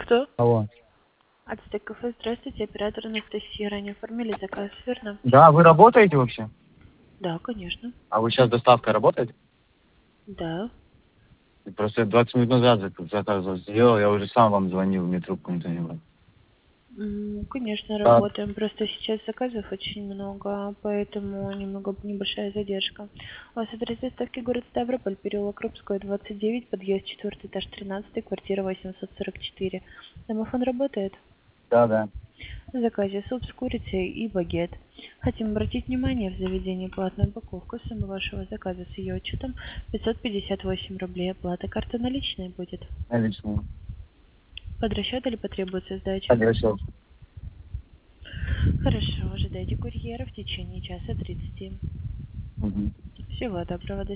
Кто? Алло. Ацтек кафе, здравствуйте, оператор Анастасия. Ранее оформили заказ, верно? Да, вы работаете вообще? Да, конечно. А вы сейчас доставкой работаете? Да. Просто я 20 минут назад заказ сделал, я уже сам вам звонил, мне трубку никто не брал. Конечно, Так. работаем. Просто сейчас заказов очень много, поэтому небольшая задержка. У вас адрес доставки город Ставрополь, переулок Крупская, 29, подъезд 4, этаж 13, квартира 844. Домофон работает? Да, да. В заказе суп с курицей и багет. Хотим обратить внимание, в заведении платную упаковку. Сумма вашего заказа с ее учетом 558 рублей. Оплата карты наличной будет. Наличные. Под расчет или потребуется сдача? Хорошо. Хорошо, ожидайте курьера в течение часа 30. Мгм. Всего доброго, до